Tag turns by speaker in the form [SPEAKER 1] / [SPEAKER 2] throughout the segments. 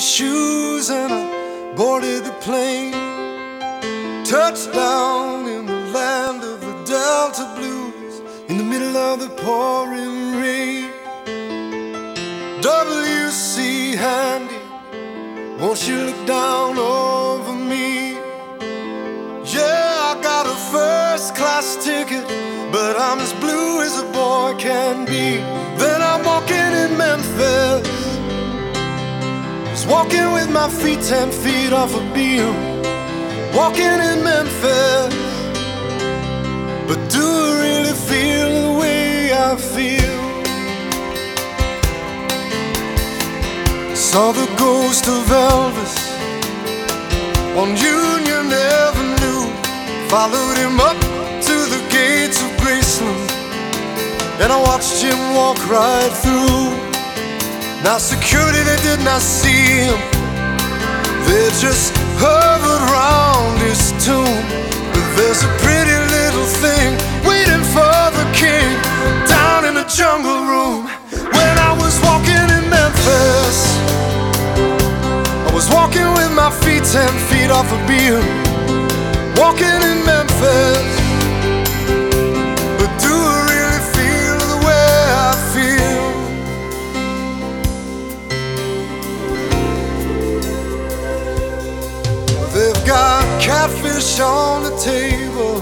[SPEAKER 1] shoes and I boarded the plane. Touchdown in the land of the Delta Blues, in the middle of the pouring rain. W.C. Handy, won't you look down over me? Yeah, I got a first-class ticket, but I'm as blue as a boy can be. Then I'm walking in Memphis, just walking with my feet 10 feet off a beam. Walking in Memphis, but do I really feel the way I feel? Saw the ghost of Elvis on Union Avenue, followed him up to the gates of Graceland, and I watched him walk right through. Now security, they did not see him, they just hovered round his tomb. But there's a pretty little thing waiting for the king down in the jungle room. When I was walking in Memphis, I was walking with my feet 10 feet off a beam. Walking in Memphis, but do I really feel the way I feel? They've got catfish on the table,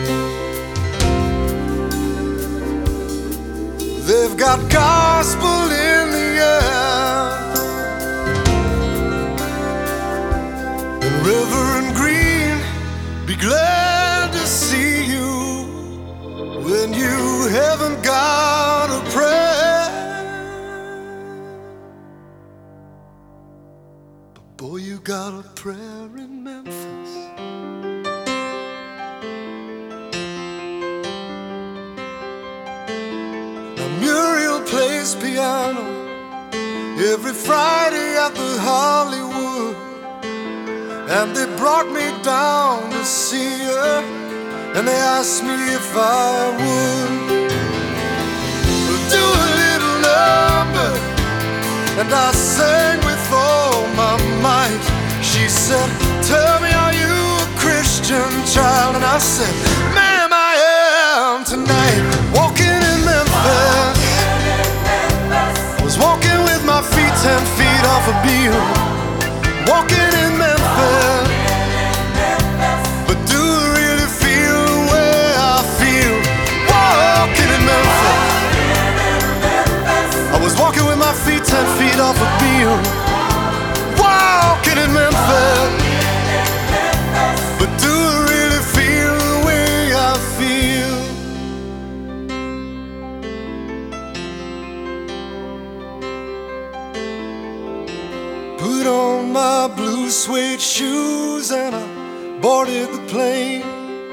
[SPEAKER 1] they've got gospel in the air, and Reverend Green, be glad to see you when you haven't got a prayer. But boy, you got a prayer in Memphis. Now Muriel plays piano every Friday at the Hollywood, and they brought me down to see her, and they asked me if I would do a little number, and I sang with all my might. She said, tell me, are you a Christian child? And I said, ma'am, I am tonight. Walking in Memphis, was walking with my feet 10 feet off a beam. Walking in Memphis, but do I really feel the way I feel? Walking in Memphis, I was walking with my feet 10 feet off a beam. Walking in Memphis, but do I really feel the way I feel? Put on my blue suede shoes and I boarded the plane.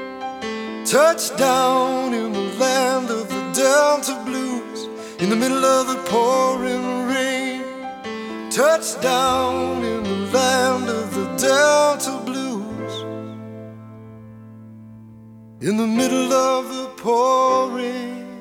[SPEAKER 1] Touchdown in the land of the Delta Blues, in the middle of the pouring rain. Touchdown in the land of the Delta Blues, in the middle of the pouring